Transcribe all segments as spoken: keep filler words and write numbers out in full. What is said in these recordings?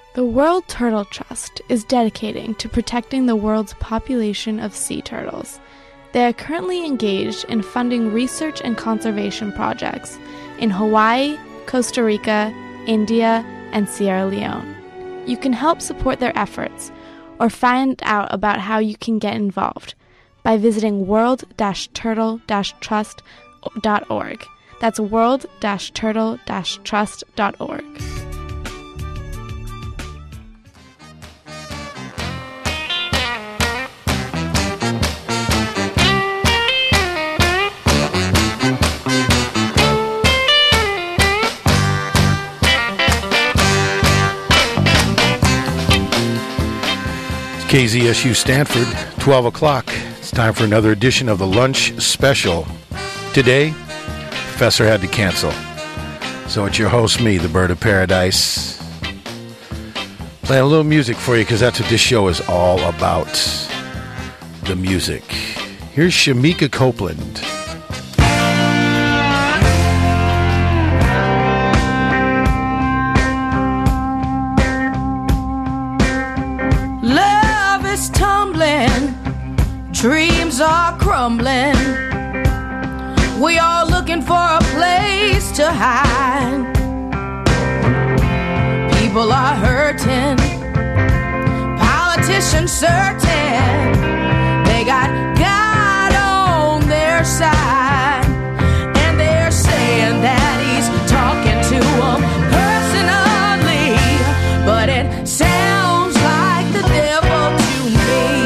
The World Turtle Trust is dedicating to protecting the world's population of sea turtles. They are currently engaged in funding research and conservation projects in Hawaii, Costa Rica, India, and Sierra Leone. You can help support their efforts or find out about how you can get involved by visiting world dash turtle dash trust dot org. That's world dash turtle dash trust dot org. K Z S U Stanford, twelve o'clock. It's time for another edition of the Lunch Special. Today, Professor had to cancel. So it's your host, me, the Bird of Paradise. Playing a little music for you because that's what this show is all about. The music. Here's Shamika Copeland. Dreams are crumbling. We are looking for a place to hide. People are hurting. Politicians certain they got God on their side. And they're saying that he's talking to them personally. But it sounds like the devil to me.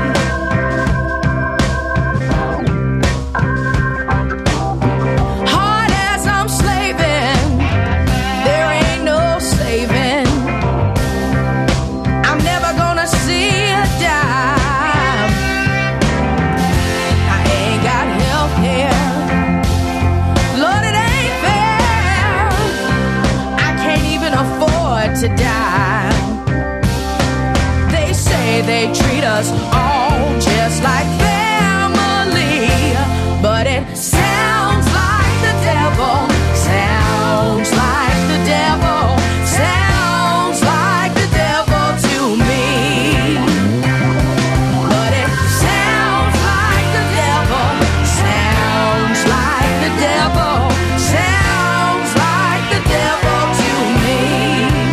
To die. They say they treat us all just like family, but it sounds like the devil, sounds like the devil, sounds like the devil to me. But it sounds like the devil, sounds like the devil, sounds like the devil to me.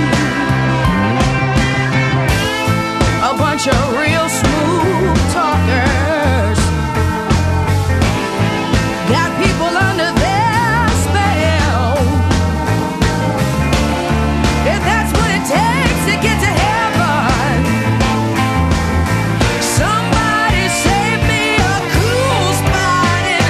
A bunch of real smooth talkers got people under their spell. If that's what it takes to get to heaven, somebody save me a cool spot in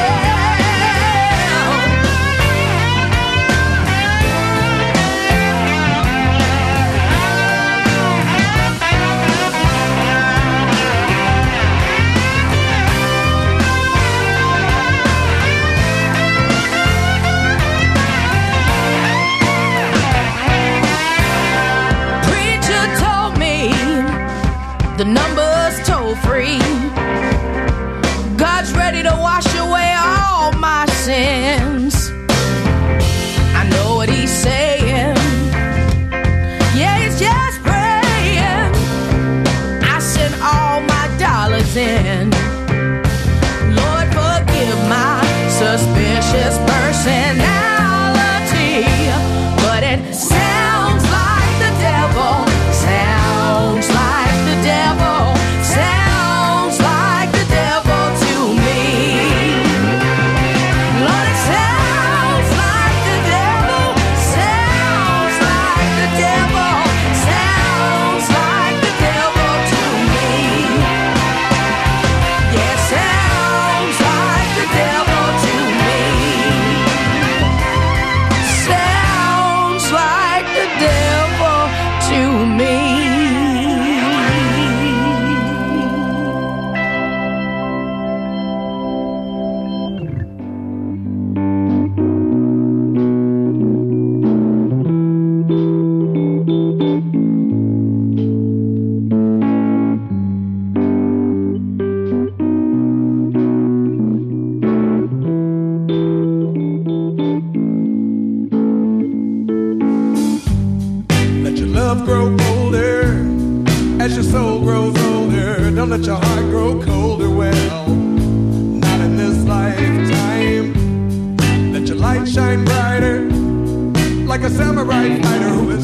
the number's toll free. God's ready to wash away all my sins. I know what he's saying. Yeah, he's just praying. I sent all my dollars in. Lord, forgive my suspicious personality. But it sounds like the devil. Sounds like the devil, sounds like the devil to me. Lord, it sounds like the devil, sounds like the devil, sounds like the devil to me. Yeah, sounds like the devil to me.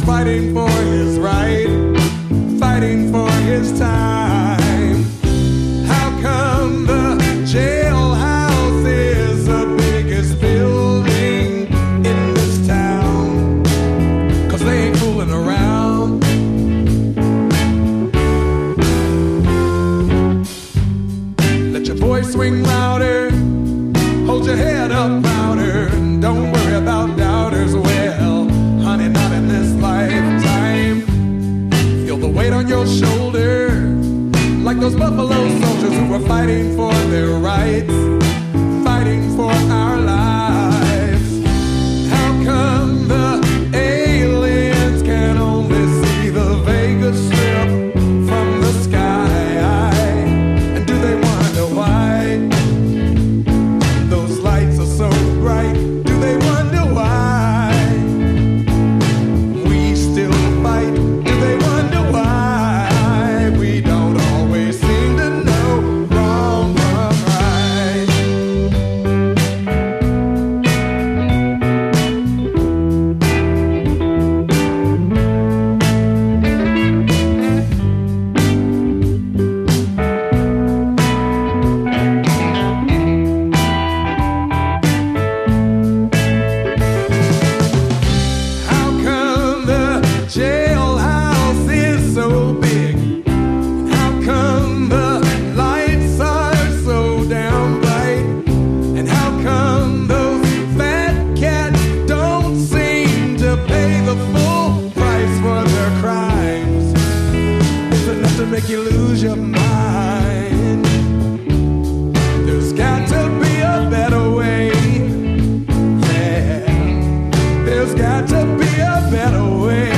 fighting for his right, fighting for his time. How come the jailhouse is the biggest building in this town? 'Cause they ain't fooling around. Let your voice swing louder, hold your head up louder. Don't worry about doubters. Well, honey, not in this lifetime. Feel the weight on your shoulder, like those buffalo soldiers who were fighting for their rights, fighting for our lives. How come the aliens can only see the Vegas Strip from the sky? And do they wonder why those lights are so bright? Do they wonder why we still fight? Do they wonder why we don't always seem to know wrong from right? How come the jailhouse is so big? How come the lights are so damn bright? And how come those fat cats don't seem to pay the full price for their crimes? It's enough to make you lose your mind. There's got to be a better way. Yeah, there's got to be a better way.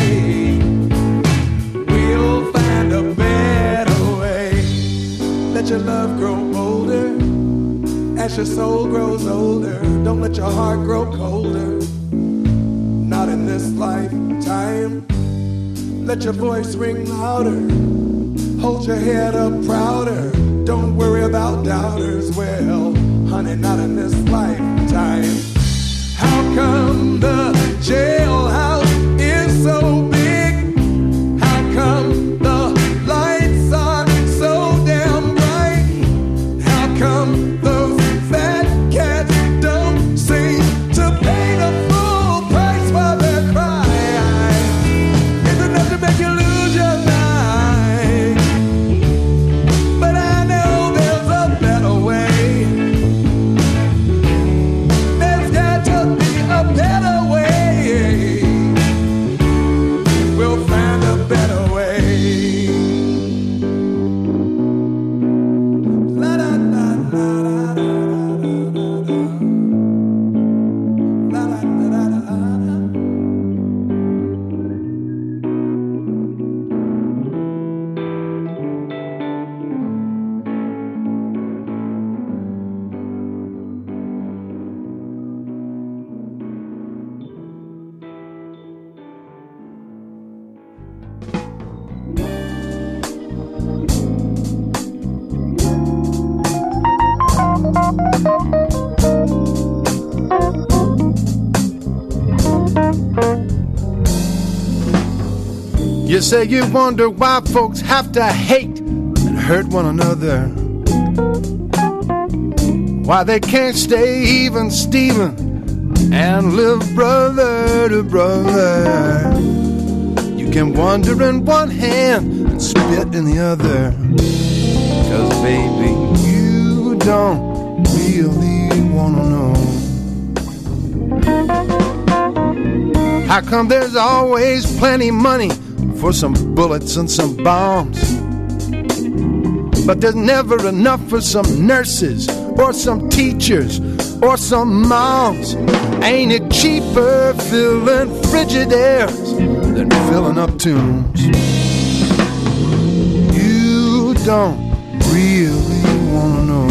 We'll find a better way. Let your love grow bolder as your soul grows older. Don't let your heart grow colder. Not in this lifetime. Let your voice ring louder. Hold your head up prouder. Don't worry about doubters. Well, honey, not in this lifetime. How come the jailhouse is so big? How come the lights are so damn bright? How come those fat cats don't seem to pay the full price for their crime? It's enough to make you lose your mind. But I know there's a better way. There's got to be a better way. We'll find a better way. La da da da da da da. La da da da da. You say you wonder why folks have to hate and hurt one another, why they can't stay even Steven and live brother to brother. You can wonder in one hand and spit in the other, 'cause baby, you don't really wanna know. How come there's always plenty money for some bullets and some bombs, but there's never enough for some nurses or some teachers or some moms? Ain't it cheaper filling Frigidaires than filling up tombs? You don't really wanna know.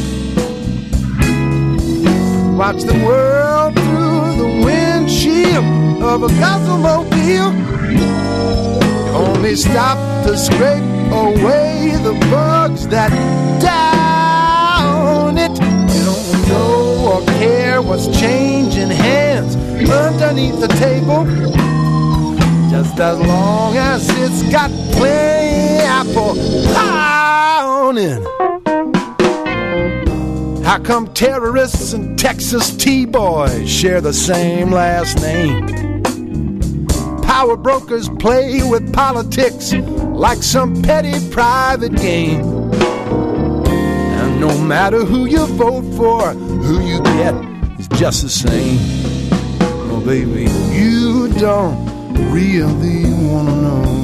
Watch the world through the windshield of a Cosmobile. Only stop to scrape away the bugs that down it. You don't know or care what's changing hands underneath the table. Just as long as it's got plain apple pie on it. How come terrorists and Texas T-boys share the same last name? Power brokers play with politics like some petty private game. And no matter who you vote for, who you get is just the same. Oh baby, you don't really wanna know.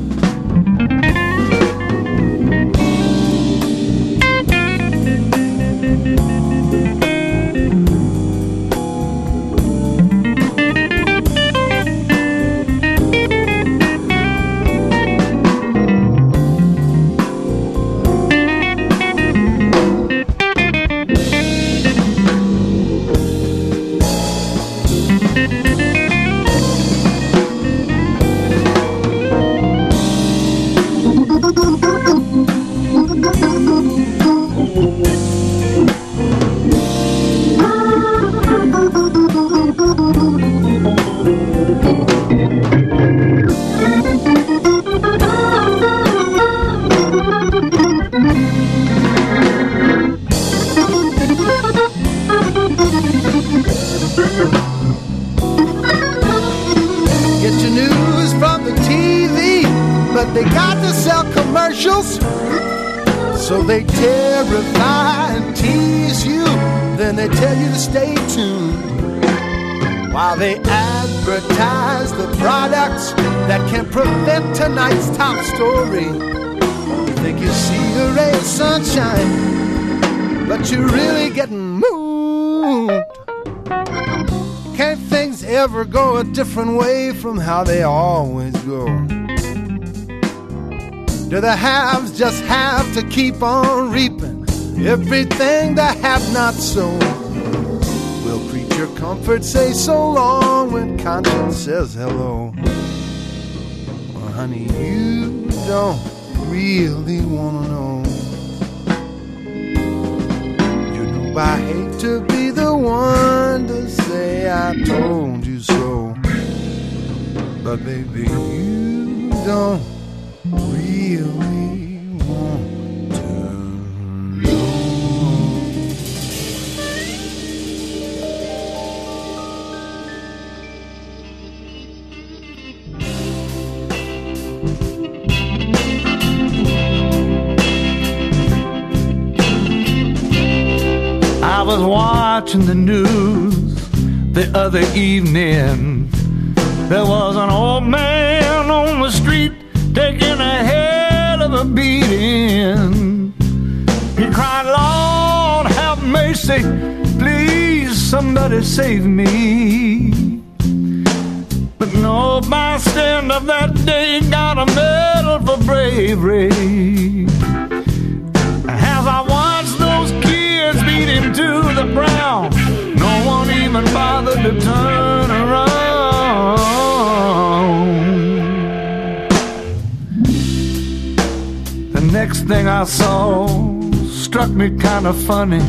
So they terrify and tease you, then they tell you to stay tuned while they advertise the products that can prevent tonight's top story. You think you see a ray of sunshine, but you're really getting moved. Can't things ever go a different way from how they always go? Do the haves just have to keep on reaping everything the have-not sown? Will creature comfort say so long when conscience says hello? Well, honey, you don't really wanna know. You know I hate to be the one to say I told you so, but baby, you don't really want to know. I was watching the news the other evening. There was an old man on the street taking a hell of a beating. He cried, Lord, have mercy, please somebody save me. But no bystander that day got a medal for bravery. As I watched those kids beat him to the ground, no one even bothered to turn around. The next thing I saw struck me kind of funny.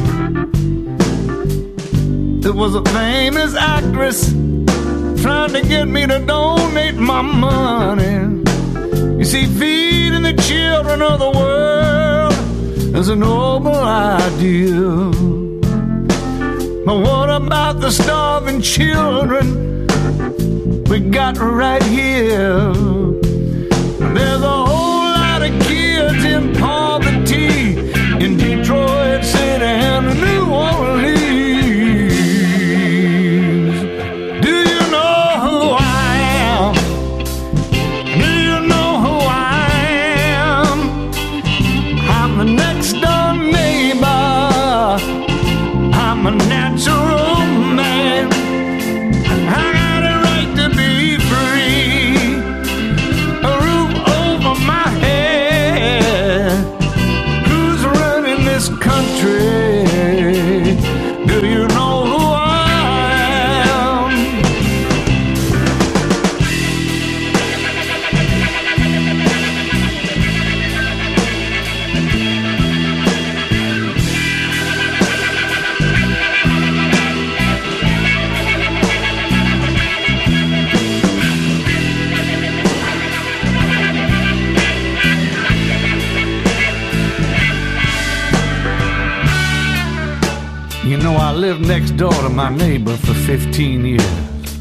It was a famous actress trying to get me to donate my money. You see, feeding the children of the world is a noble idea. But what about the starving children we got right here? There's a whole lot of kids in poverty in Detroit City and New Orleans. Do you know who I am? Do you know who I am? I'm the next door neighbor. I'm a natural man. I got a right to be free. A roof over my head. Who's running this country? Do you know who I am? know, I lived next door to my neighbor for fifteen years.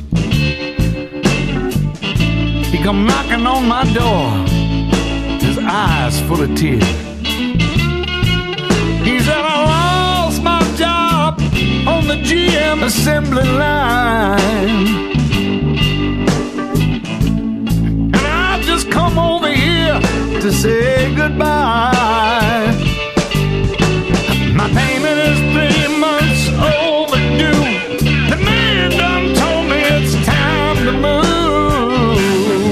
He come knocking on my door, his eyes full of tears. He said, I lost my job on the G M assembly line, and I've just come over here to say goodbye. My payment is three months overdue. The man done told me it's time to move.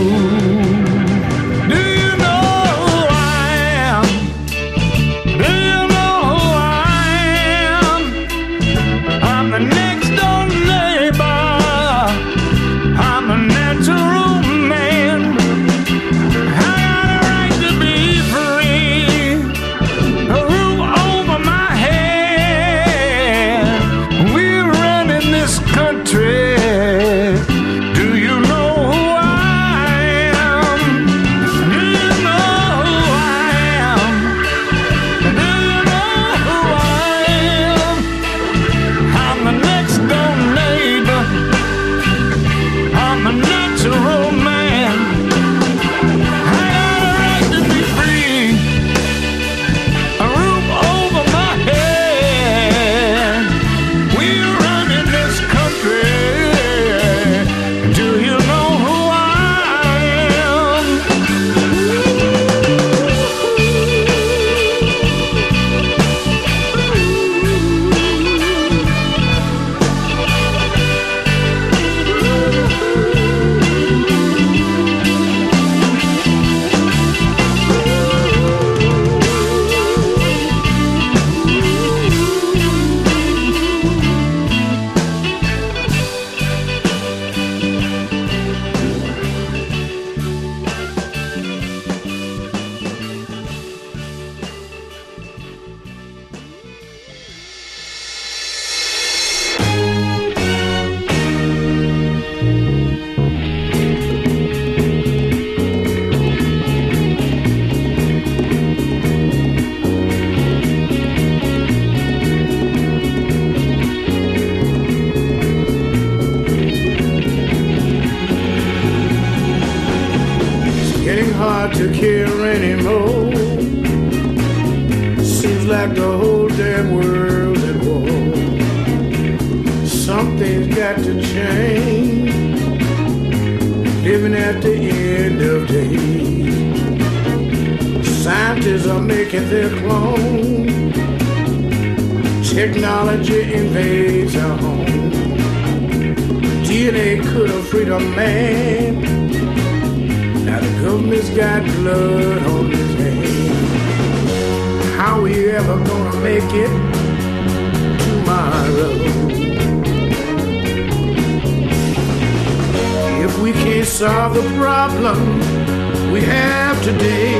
Do you know who I am? Do you know who I am? I'm the next door neighbor. I'm a natural man. I got a right to be free. A roof over my head. We're running this country. Do you know who I am? Do you know who I am? Do you know who I am? I'm the next door neighbor. I'm a natural man. I got a right to be free. A roof over my head. We're running this country. Do you know who I am? It's getting hard to care anymore. Seems like the whole damn world at war. Something's got to change. Living at the end of days. Scientists are making their clone. Technology invades our home. D N A could have freed a man. Now the government's got blood on his hands. How we ever gonna make it tomorrow? If we can't solve the problem we have today,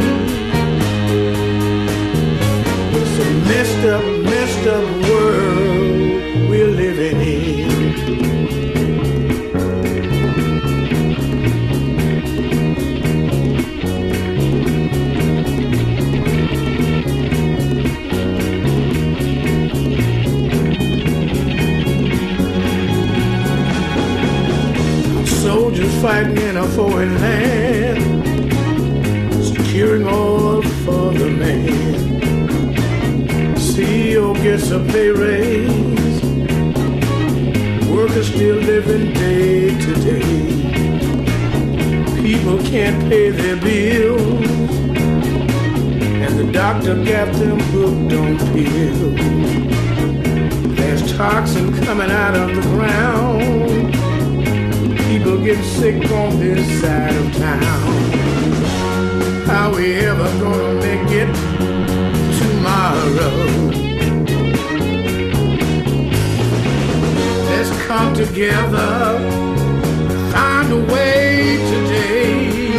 it's a messed up, messed up world we're living in. Soldiers fighting in a foreign land, securing all for the man. C E O gets a pay raise, workers still living day to day. People can't pay their bills, and the doctor got them hooked on pills. There's toxin coming out of the ground. People get sick on this side of town. How we ever gonna make it tomorrow? Let's come together, find a way today.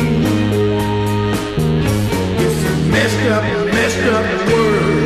It's a messed up, messed up world.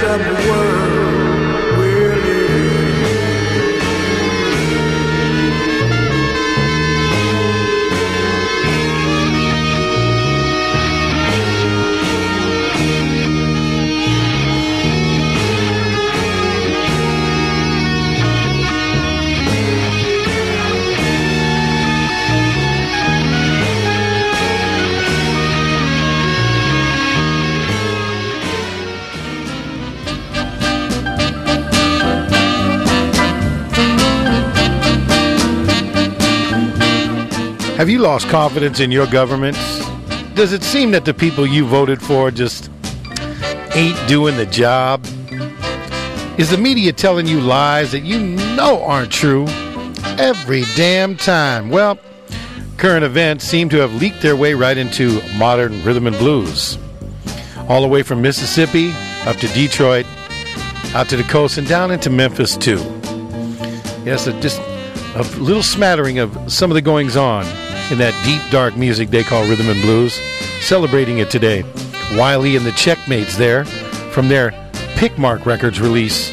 messed up world we're living in. Have you lost confidence in your governments? Does it seem that the people you voted for just ain't doing the job? Is the media telling you lies that you know aren't true every damn time? Well, current events seem to have leaked their way right into modern rhythm and blues. All the way from Mississippi up to Detroit, out to the coast, and down into Memphis, too. Yes, a, just a little smattering of some of the goings-on in that deep, dark music they call rhythm and blues. Celebrating it today. Wiley and the Checkmates there from their Pickmark Records release.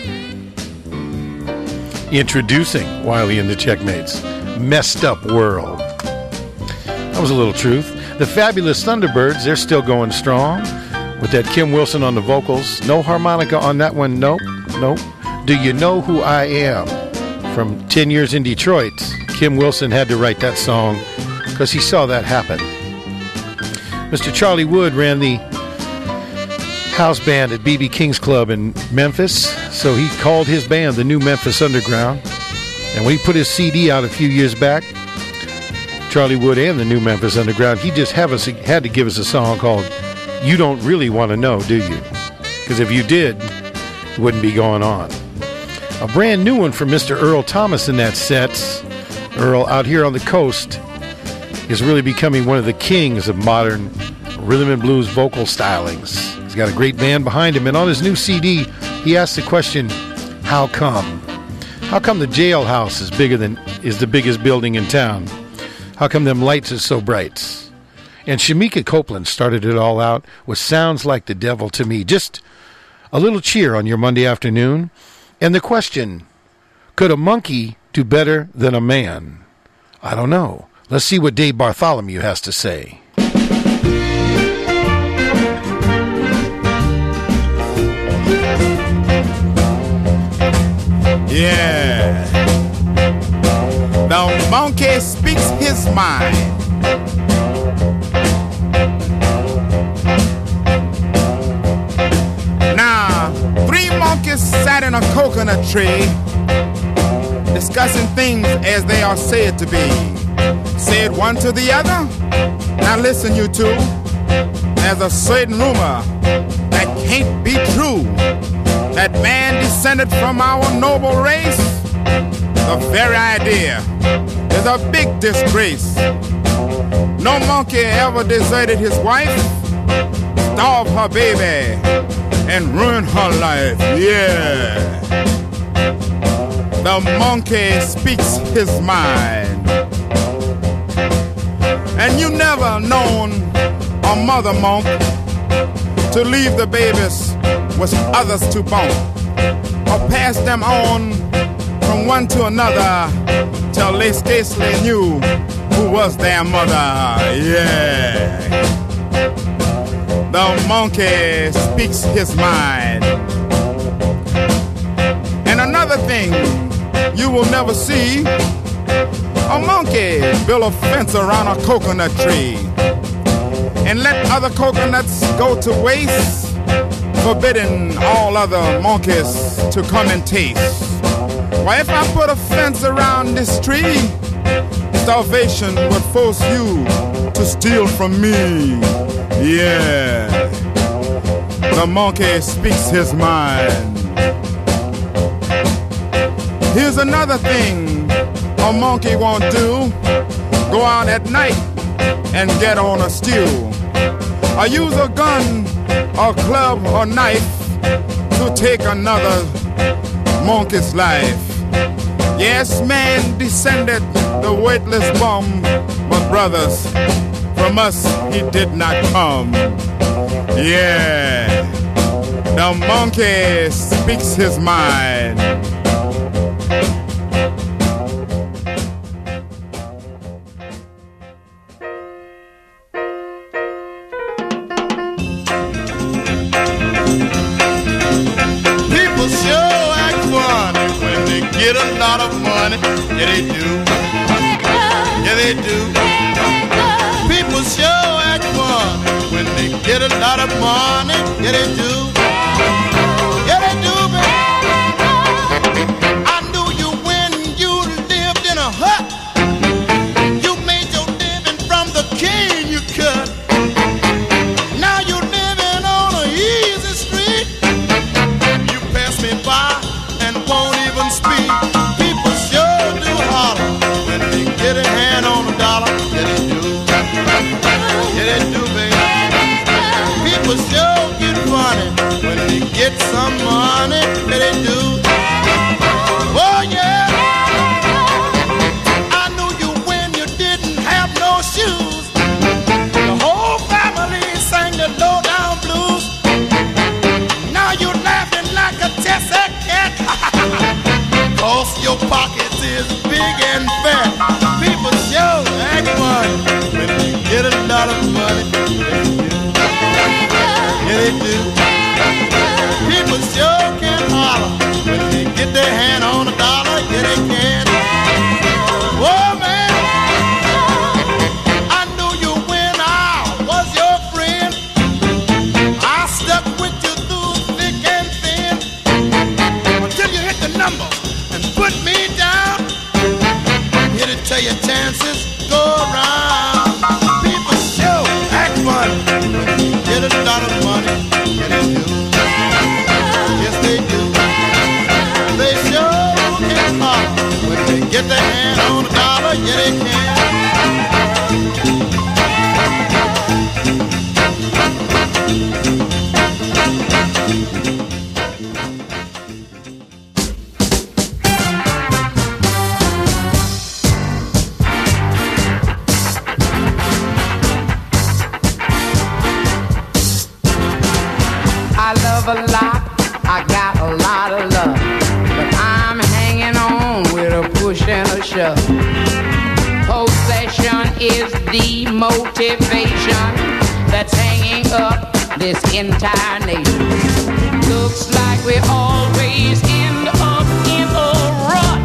Introducing Wiley and the Checkmates, Messed Up World. That was a little truth. The Fabulous Thunderbirds, they're still going strong with that Kim Wilson on the vocals. No harmonica on that one. Nope, nope. Do You Know Who I Am? From ten years in Detroit, Kim Wilson had to write that song because he saw that happen. Mister Charlie Wood ran the house band at B B King's Club in Memphis, so he called his band the New Memphis Underground. And when he put his C D out a few years back, Charlie Wood and the New Memphis Underground, he just have us, had to give us a song called You Don't Really Want to Know, Do You? Because if you did, it wouldn't be going on. A brand new one from Mister Earl Thomas in that set. Earl, out here on the coast, is really becoming one of the kings of modern rhythm and blues vocal stylings. He's got a great band behind him, and on his new C D, he asks the question, how come? How come the jailhouse is bigger than is the biggest building in town? How come them lights are so bright? And Shamika Copeland started it all out with Sounds Like the Devil to Me. Just a little cheer on your Monday afternoon. And the question, could a monkey do better than a man? I don't know. Let's see what Dave Bartholomew has to say. Yeah. The monkey speaks his mind. Now, three monkeys sat in a coconut tree, discussing things as they are said to be. Said one to the other, now listen you two, there's a certain rumor that can't be true, that man descended from our noble race. The very idea is a big disgrace. No monkey ever deserted his wife, starved her baby, and ruined her life. Yeah. The monkey speaks his mind. And you never known a mother monk to leave the babies with others to bump, or pass them on from one to another till they scarcely knew who was their mother. Yeah. The monkey speaks his mind. And another thing you will never see, a monkey build a fence around a coconut tree and let other coconuts go to waste, forbidding all other monkeys to come and taste. Why, if I put a fence around this tree, starvation would force you to steal from me. Yeah. The monkey speaks his mind. Here's another thing a monkey won't do: go out at night and get on a stew, or use a gun or club or knife to take another monkey's life. Yes, man descended the weightless bum, but brothers, from us he did not come. Yeah, The monkey speaks his mind. People sure act funny when they get a lot of money. Yeah, they do. Yeah, they do. People sure act funny when they get a lot of money. Yeah, they do. Yeah, they do, baby. I knew you when you lived in a hut. You made your living from the cane you cut. Now you're living on an easy street. You pass me by and won't even speak. People sure do holler when they get a hand on a dollar. Yeah, they do. Yeah, they do, baby. People sure get funny when they get some money. Yeah, they do. Oh, yeah. I knew you when you didn't have no shoes. The whole family sang the low-down blues. Now you're laughing like a Tessie cat. Cause your pockets is big and fat. People sure act funny when they get a lot of money. Yeah, they do. People sure can holler when they get their hand on a dollar. Yeah, they can. Oh, man. I knew you when I was your friend. I stuck with you through thick and thin until you hit the number and put me down. Here to tell your chances go around. People sure act funny when they get a lot of money. Yeah, they do. Yes, they do. They sure can holler when they get their hand on a dollar. Yeah, they can. I love a lot, I got a lot of love, but I'm hanging on with a push and a shove. Possession is the motivation that's hanging up this entire nation. Looks like we always end up in a rut,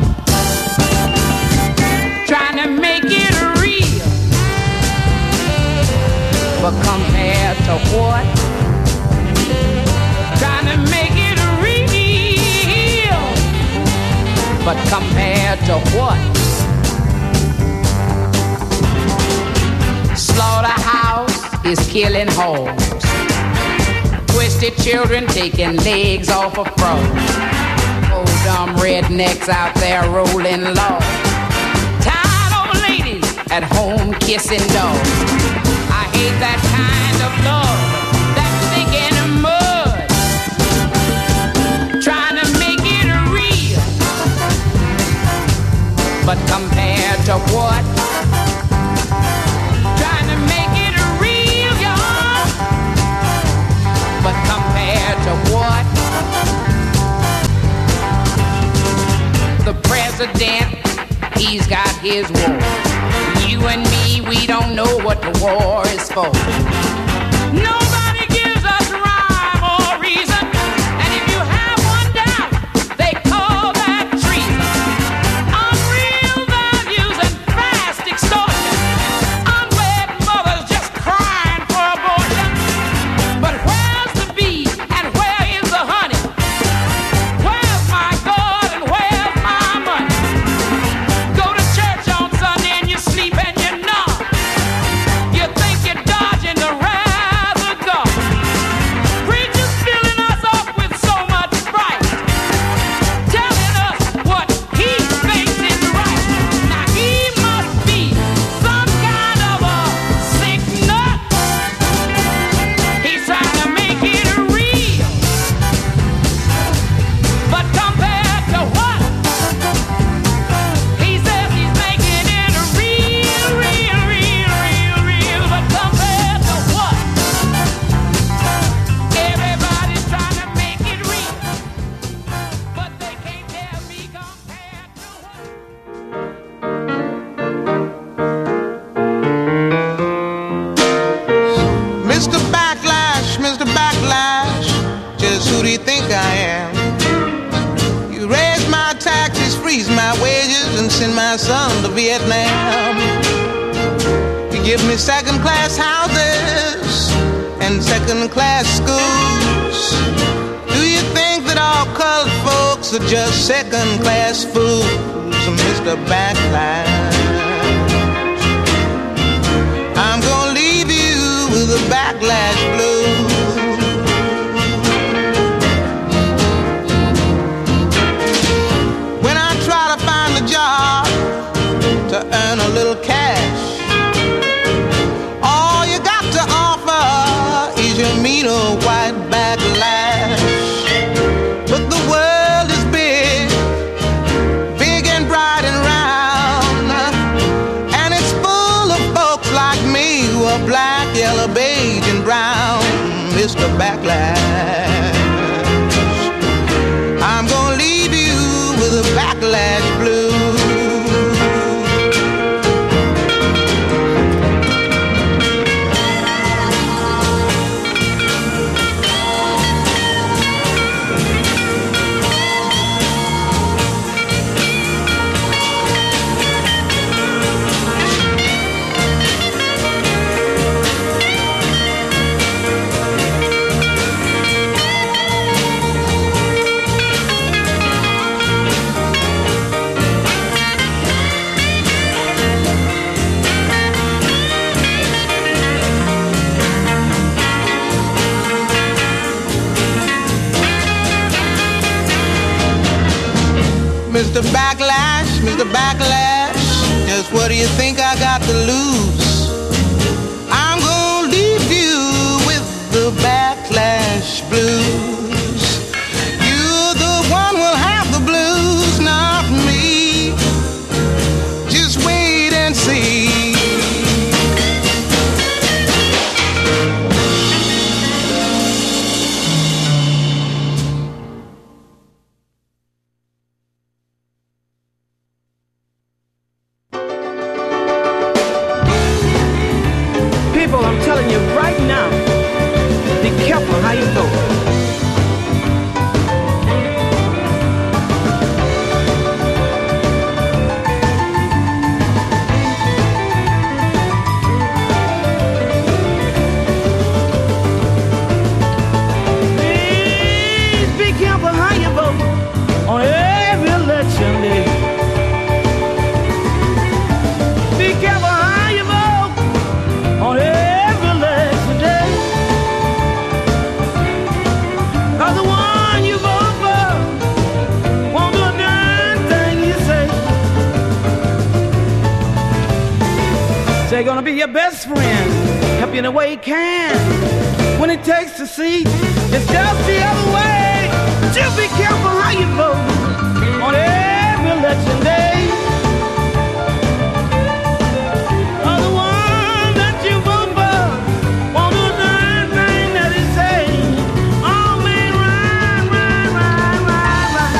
trying to make it real, but compared to what? Trying to make it real, but compared to what? Slaughterhouse is killing hoes, twisted children taking legs off of frogs, old dumb rednecks out there rolling low, tired old ladies at home kissing dogs. I hate that kind of love, that stinking mud, trying to make it real, but compared to what? Trying to make it real, y'all, but compared to what? The president, he's got his war. You and me, we don't know what the war is for. Nobody gives us rhyme or reason, and if you have one doubt, they call that treason. Unreal values and fast extortion, unwed mothers just crying for abortion. But where's the bee and where is the honey? Where's my God and where's my money? Go to church on Sunday and you sleep and you nod. You think you're dodging the wrath of increase my wages and send my son to Vietnam. You give me second-class houses and second-class schools. Do you think that all colored folks are just second-class fools, Mister Backlash? I'm gonna leave you with a backlash blues. When I try to find a job to earn a little cash, all you got to offer is your mean old white backlash. But the world is big, big and bright and round, and it's full of folks like me who are black, yellow, beige, and brown, Mister Backlash. I'm gonna leave you with a backlash blues. Mister Backlash, Mister Backlash, just what do you think I got to lose? I'm gonna leave you with the backlash blues. You're the one who'll have the blues, not me. Just wait and see. I'm telling you right now, be careful how you vote. Please be careful how you vote on every election day. Be careful how you vote on every they're gonna be your best friend, help you in the way he can. When it takes the seat, it's just the other way. Just be careful how you vote on every election day. Or the one that you vote for won't do the darn thing that he say. Oh man, right, right, right, right, right.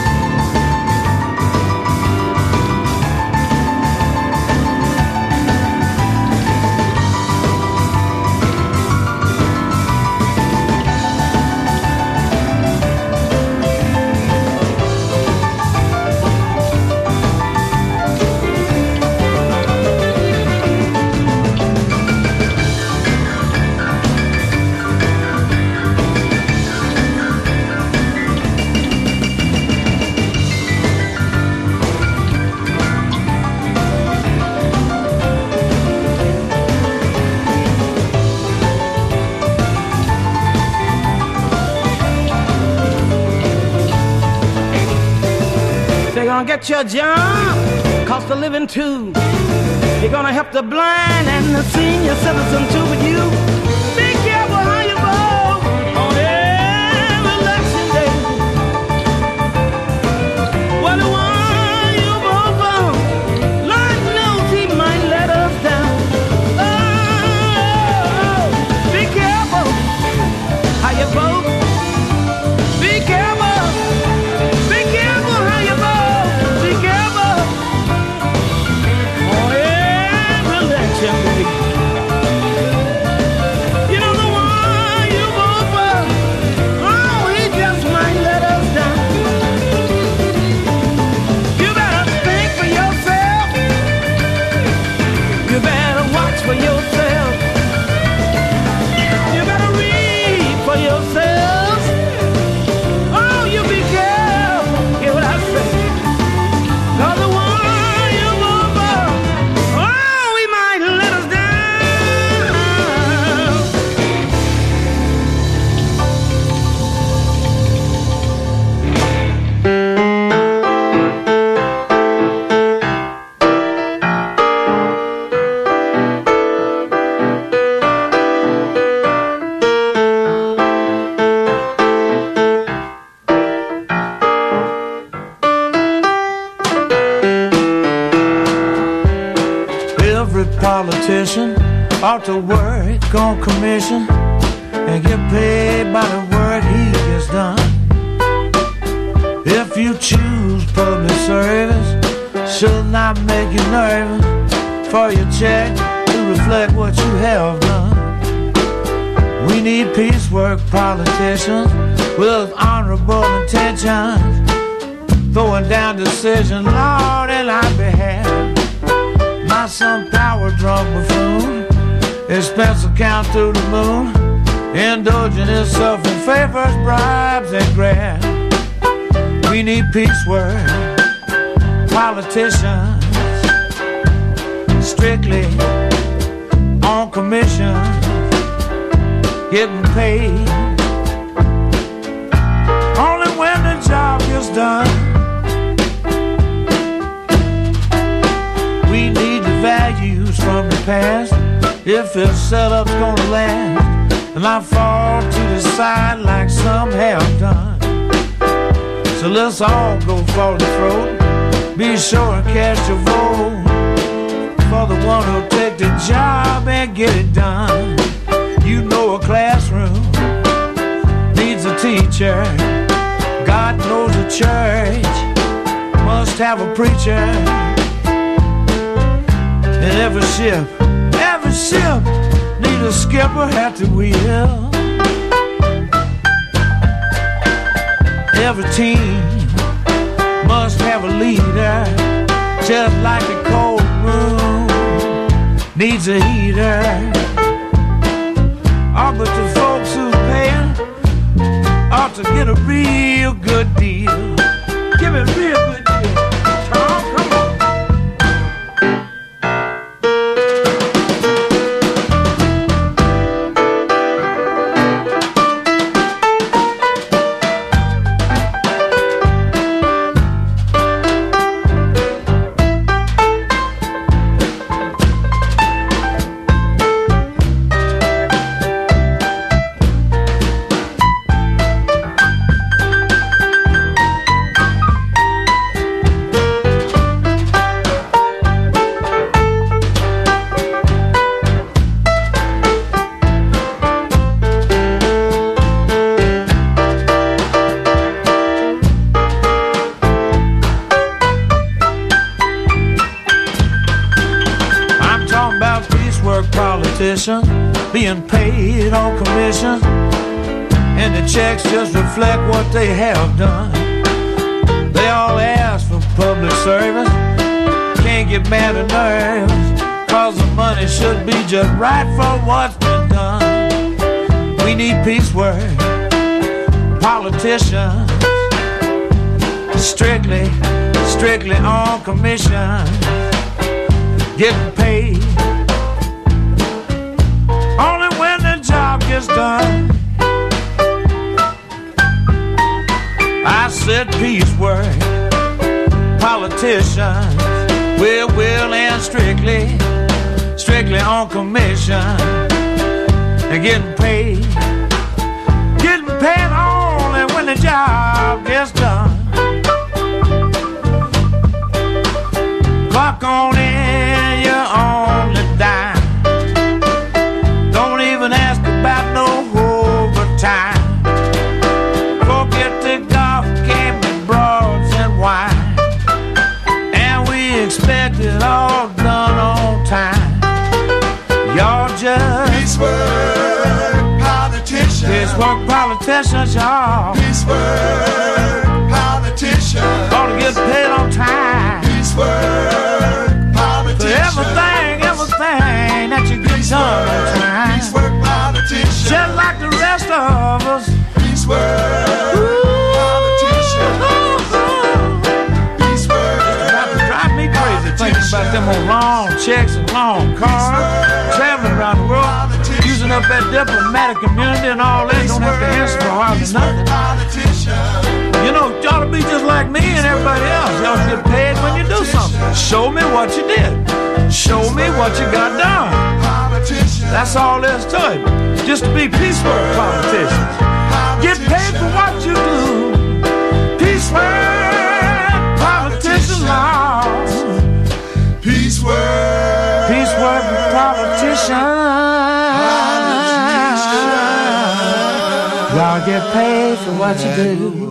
They're gonna get your job, cost of living too. You're gonna help the blind and the senior citizen too. But you, be careful how you vote on every election day. Well, the one you vote for, Lord knows he might let us down. Oh, be careful how you vote. Be careful. Be careful how you vote. politician ought to work on commission and get paid by the work he gets done. If you choose public service, should not make you nervous for your check to reflect what you have done. We need piecework politicians with honorable intentions, throwing down decisions, Lord, in our behalf. Not some power drunk buffoon, expense account through the moon, indulging itself in favors, bribes, and graft. We need piecework politicians, strictly on commission, getting paid only when the job is done. We need the values from the past if this setup's gonna last, and not fall to the side like some have done. So let's all go for the throat. Be sure and cast your vote for the one who'll take the job and get it done. You know a classroom needs a teacher. God knows a church must have a preacher. And every ship, every ship needs a skipper at the wheel. Every team must have a leader, just like the cold room needs a heater. Oh, but the folks who's paying ought to get a real good deal. Give it a real good deal. Tom, come on. Being paid on commission, and the checks just reflect what they have done. They all ask for public service, can't get mad or nervous, cause the money should be just right for what's been done. We need piecework politicians, strictly, strictly on commission, getting paid only when the job gets done. I said piecework politicians, we're will and strictly, strictly on commission, and getting paid, getting paid only when the job gets done. Clock on in, you're on the dime. Don't even ask about no overtime. Forget the golf game and broads and wine, and we expect it all done on time. Y'all just piecework politicians, piecework politicians, y'all. Piecework politicians ought to get paid on time. Piecework politicians for everything, everything that you get done on time. Piecework politicians, just like the rest of us. Piecework politicians, piecework. It's about to drive me crazy thinking about them old long checks and long cars, traveling around the world, using up that diplomatic community and all that. Don't have to answer for hardly nothing. You know, you ought to be just like me and everybody else. You ought to get paid when you do something. Show me what you did. Show me what you got done. That's all there is to it. Just to be piecework politicians. Get paid for what you do. Piecework politician laws. Piecework. Piecework good for what you do.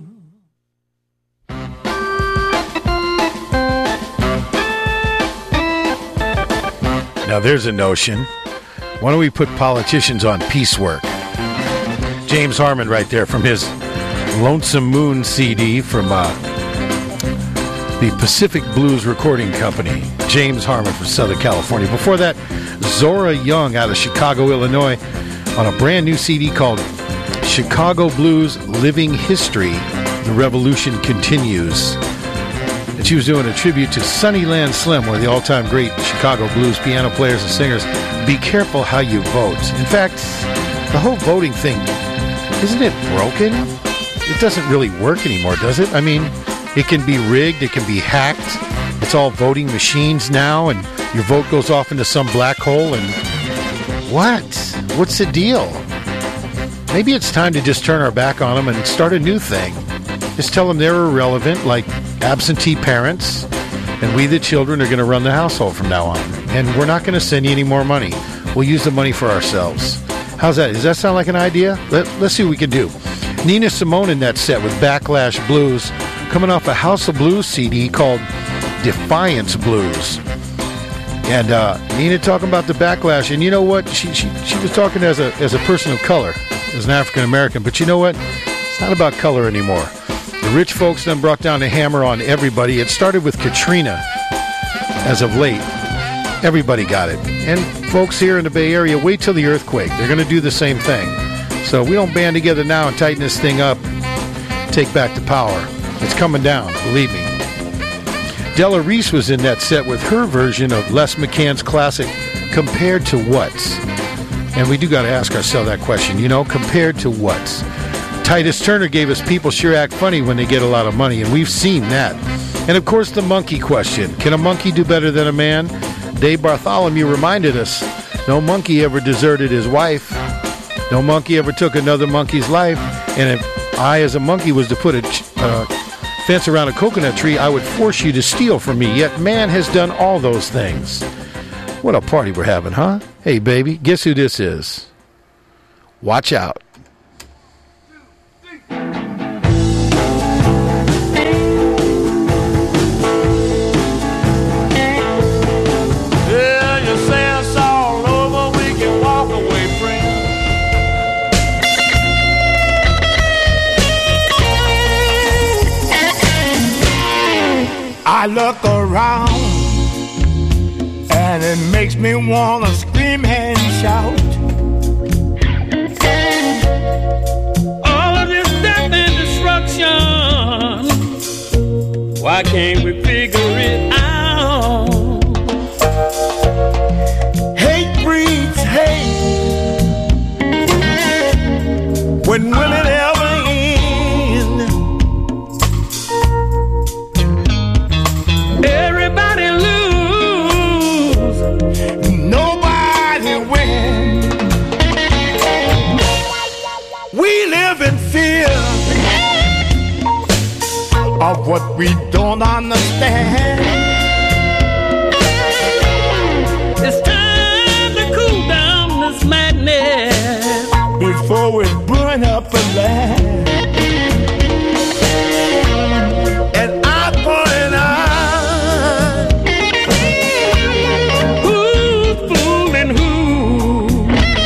Now there's a notion. Why don't we put politicians on piecework? James Harmon right there from his Lonesome Moon C D from uh, the Pacific Blues Recording Company. James Harmon from Southern California. Before that, Zora Young out of Chicago, Illinois on a brand new C D called Chicago Blues Living History. The Revolution Continues. And she was doing a tribute to Sunnyland Slim, one of the all-time great Chicago blues piano players and singers. Be careful how you vote. In fact, the whole voting thing, isn't it broken? It doesn't really work anymore, does it? I mean, it can be rigged, it can be hacked. It's all voting machines now, and your vote goes off into some black hole, and what? What's the deal? Maybe it's time to just turn our back on them and start a new thing. Just tell them they're irrelevant, like absentee parents, and we, the children, are going to run the household from now on. And we're not going to send you any more money. We'll use the money for ourselves. How's that? Does that sound like an idea? Let, let's see what we can do. Nina Simone in that set with Backlash Blues, coming off a House of Blues C D called Defiance Blues. And uh, Nina talking about the backlash. And you know what? She, she, she was talking as a, as a person of color, as an African American. But you know what? It's not about color anymore. The rich folks then brought down the hammer on everybody. It started with Katrina as of late. Everybody got it. And folks here in the Bay Area, wait till the earthquake. They're going to do the same thing. So we don't band together now and tighten this thing up, take back the power. It's coming down, believe me. Della Reese was in that set with her version of Les McCann's classic, Compared to What? And we do got to ask ourselves that question, you know, compared to what? Titus Turner gave us People Sure Act Funny When They Get a Lot of Money, and we've seen that. And of course the monkey question. Can a monkey do better than a man? Dave Bartholomew reminded us, no monkey ever deserted his wife. No monkey ever took another monkey's life. And if I as a monkey was to put a uh, fence around a coconut tree, I would force you to steal from me. Yet man has done all those things. What a party we're having, huh? Hey baby, guess who this is? Watch out. I look around and it makes me want to scream and shout. All of this death and destruction, why can't we figure it out? Hate breeds hate. When will it ever end? Everybody lose, nobody win. We live in fear of what we don't understand. It's time to cool down this madness before we burn up the land. And I point out who's fooling who.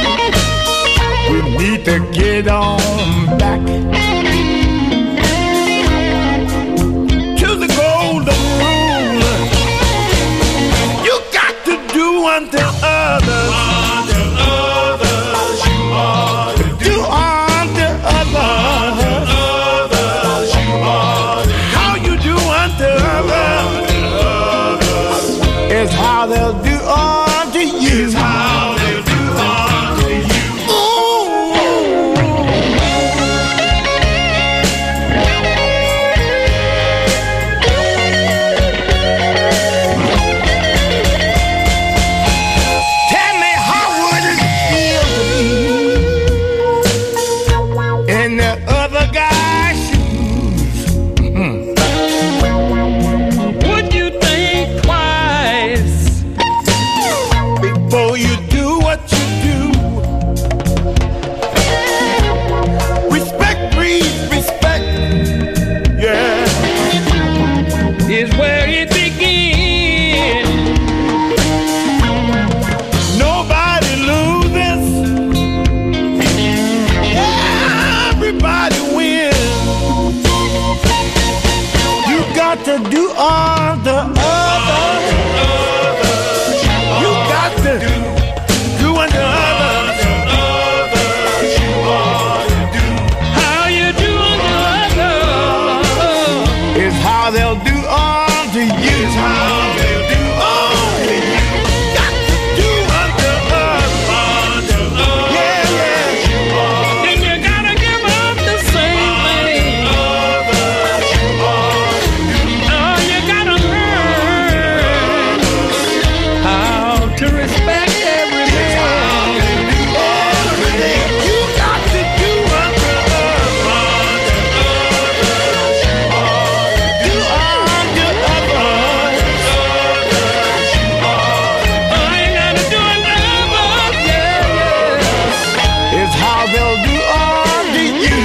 We need to get on back to the golden rule. to do unto others. You got to do unto others. How you do unto others is how they'll do unto you. Is how they'll do unto you. Got to do unto others. Yeah, yeah. Then you gotta give up the same thing. Oh, you gotta learn how to respect every man. Everything you got to do unto others. Do unto others. I ain't gotta do another, yeah, yeah. Is how they'll do unto you.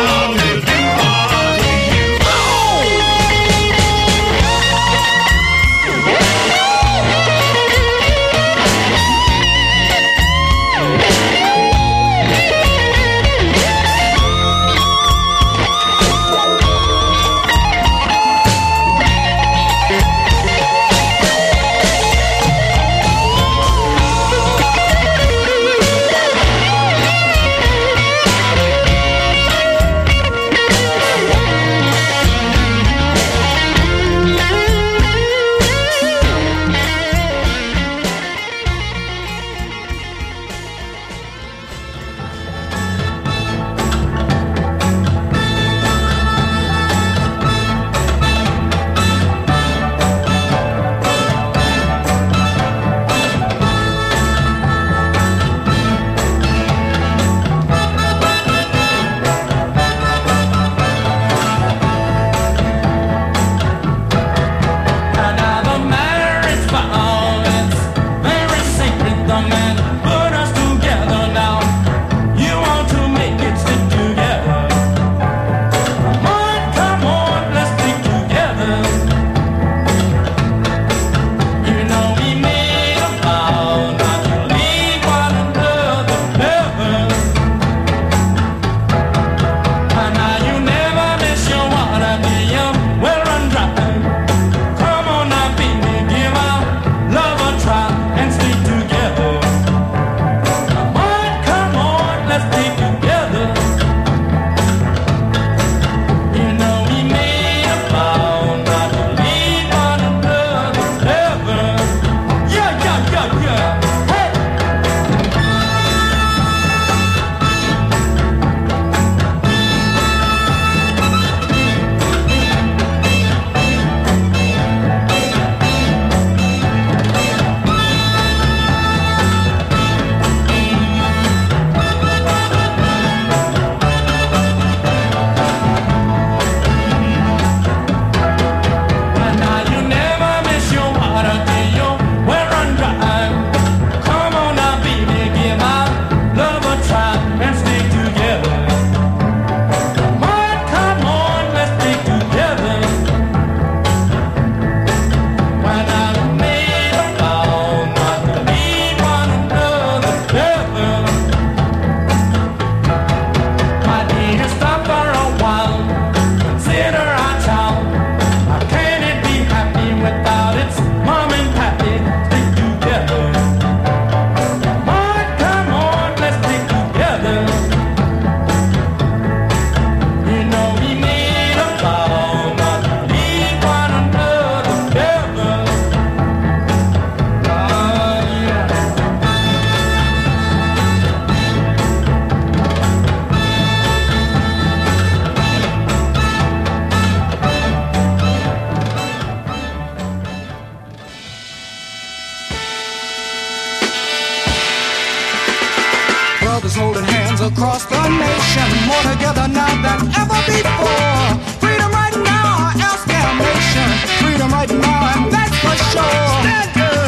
across the nation, more together now than ever before. Freedom right now, else damnation. Freedom right now, and that's for sure. Stand up.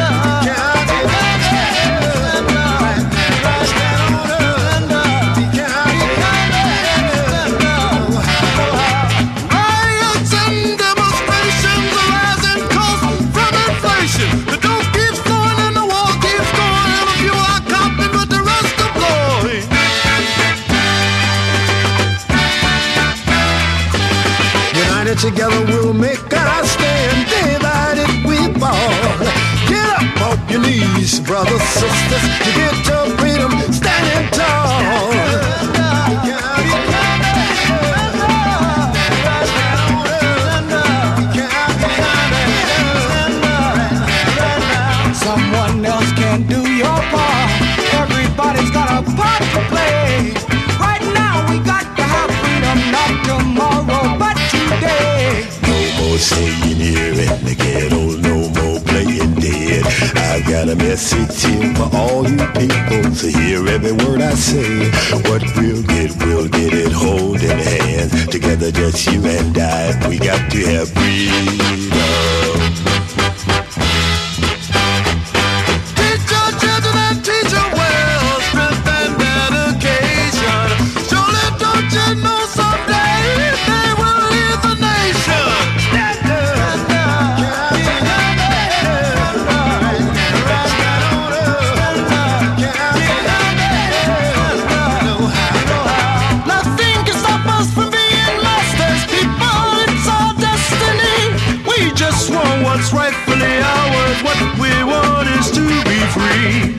Riots and demonstrations arising coast from inflation. The dope keeps going and the war keeps going, and a few are copping, but the rest are blowing. together we'll make our stand. Divided we fall. Get up off your knees, brothers, sisters. To get your freedom, standing tall. Someone else can do your part. Everybody's got a part to play. Right now we got to have freedom, not tomorrow, but today. No more saying here in the ghetto, no more playing dead. I've got a message here for all you people to hear every word I say. What we'll get, we'll get it holding hands. Together just you and I, we got to have freedom. What's rightfully ours, what we want is to be free.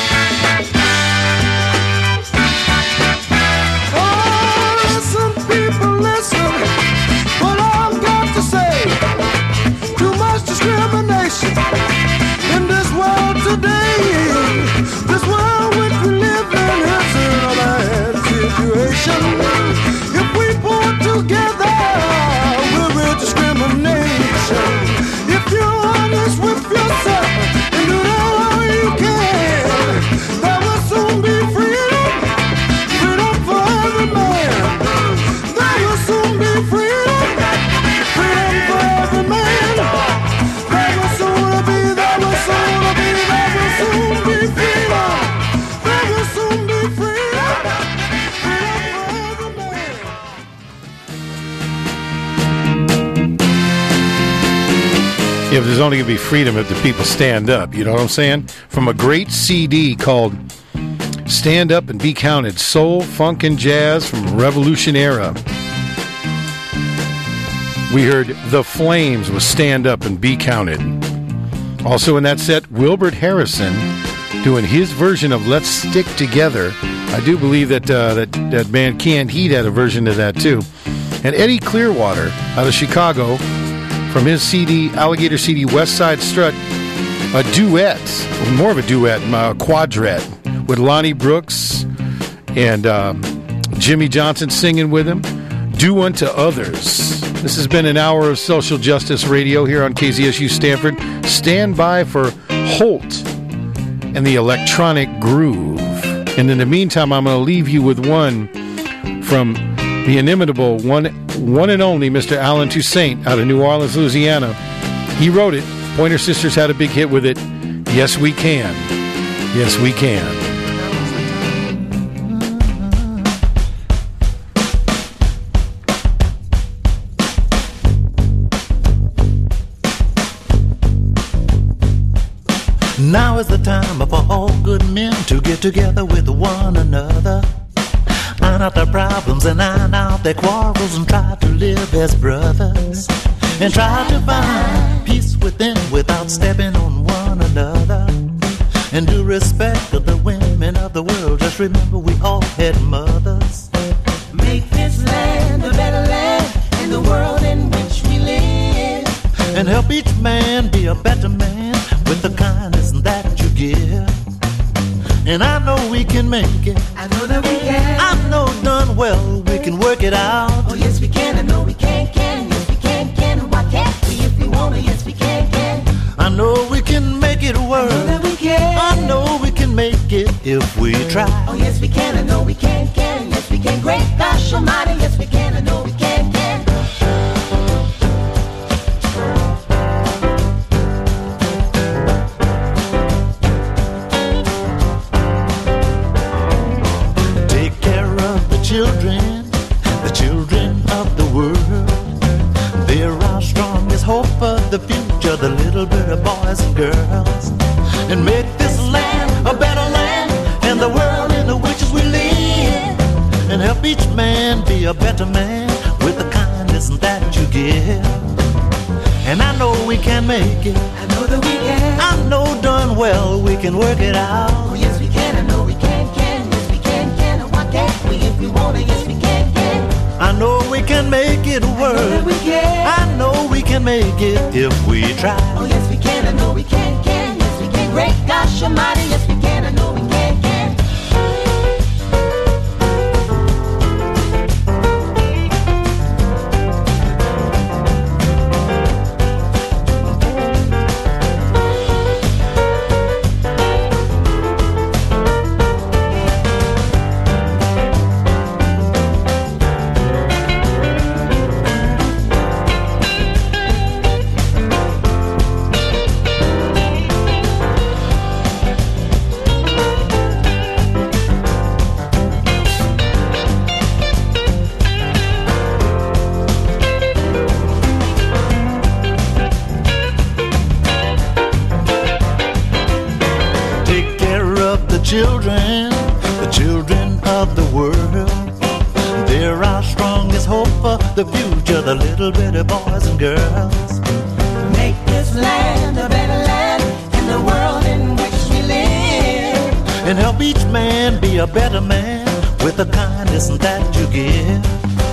Oh, listen, people, listen, what I've got to say. Too much discrimination in this world today. This world which we live in is in a bad situation. If we pull together, we'll rid discrimination. If you're honest with yourself and do all you can, there will soon be freedom, freedom for every man. There will soon be freedom, freedom for every man. There will soon be, there will soon be, there will soon be freedom. There will soon be freedom, freedom for every man. If there's only going to be freedom if the people stand up, you know what I'm saying? From a great C D called Stand Up and Be Counted, Soul, Funk, and Jazz from Revolution Era. We heard The Flames with Stand Up and Be Counted. Also in that set, Wilbert Harrison doing his version of Let's Stick Together. I do believe that uh, that, that band Canned Heat had a version of that too. And Eddie Clearwater out of Chicago, from his C D, Alligator C D, West Side Strut, a duet, more of a duet, a quadret, with Lonnie Brooks and um, Jimmy Johnson singing with him, Do Unto Others. This has been an hour of social justice radio here on K Z S U Stanford. Stand by for Holt and the Electronic Groove. And in the meantime, I'm going to leave you with one from the inimitable one, one and only Mister Alan Toussaint out of New Orleans, Louisiana. He wrote it. Pointer Sisters had a big hit with it. Yes, we can. Yes, we can. Now is the time for all good men to get together with one another. Iron out their problems and iron out their quarrels and try to live as brothers. And try to find peace within without stepping on one another. And do respect of the women of the world. Just remember we all had mothers. Make this land a better land in the world in which we live. And help each man be a better man with the kindness that you give. And I know we can make it. I know that we can. I know done well we can work it out. Oh yes we can. I know we can, can. Yes we can, can. And why can't we if we wanna? Yes we can, can. I know we can make it work. I know that we can. I know we can make it if we try. Oh yes we can. I know we can, can. Yes we can. Great gosh almighty. Yes we can. I know we can, can. Children, the children of the world, they're our strongest hope for the future, the little bit of boys and girls. And make this land a better land and the world in which we live. And help each man be a better man with the kindness that you give. And I know we can make it. I know that we can. I know darn well we can work it out. Oh, yes, we can. I know we can, can. Yes, we can, can. And why can't we if we want it? Yes, we can, can. I know we can make it work. I know that we can. I know we can make it if we try. Oh, yes, we can. I know we can, can. Yes, we can. Great gosh almighty. Yes, we can. I know we can, can. Children, the children of the world, they're our strongest hope for the future, the little bitty boys and girls. Make this land a better land in the world in which we live. And help each man be a better man with the kindness that you give.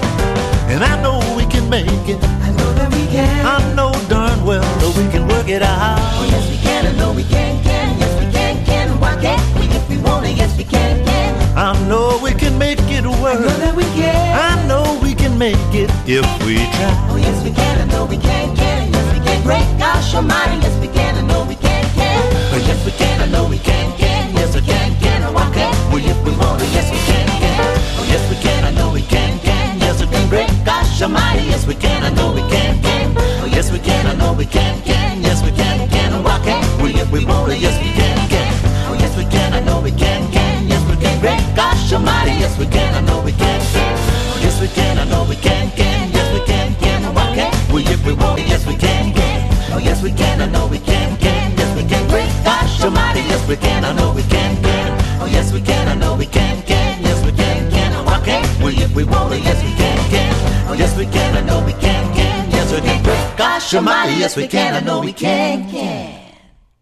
And I know we can make it. I know that we can. I know darn well that we can work it out. Oh, yes, we can. I know we can, can. Yes, we can, can. Why can't we if we want it? Yes, we can, can. I know we can make it work. I know that we can. I know we can make it if we try. Oh, yes, we can. I know we can, can. Yes, we can. Great gosh almighty. Yes, we can. I know we can, can. Oh, yes, we can. I know we can, can. Yes, we can, can. Oh, why can't we if we want it? Yes, we can, can. Oh, yes, we can. I know we can, can. Yes, we can. Great gosh almighty. Yes, we can. I know we can, can. Oh, yes, we can. I know we can, can. Yes, we can, can. Oh, why can't we if we want it? Yes, we can, can. Oh, yes, we can. I know we can, can. Yes, we can. Great gosh almighty. Yes, we can. I know we can, can. Oh, yes, we can. I know we can, can. Yes, we can, can. Oh, why can't we if we want it? Yes, we can, can. Oh, yes, we can. I know we can, can. Yes, we can. Great gosh almighty. Yes, we can. I know we can, can. Oh, yes, we can. I know we can, can. Yes, we can, can. Oh, why can't we if we want it? Yes, we can, can. Oh, yes, we can. I know we can, can. Yes, we can. Great gosh almighty. Yes, we can. I know we can, can.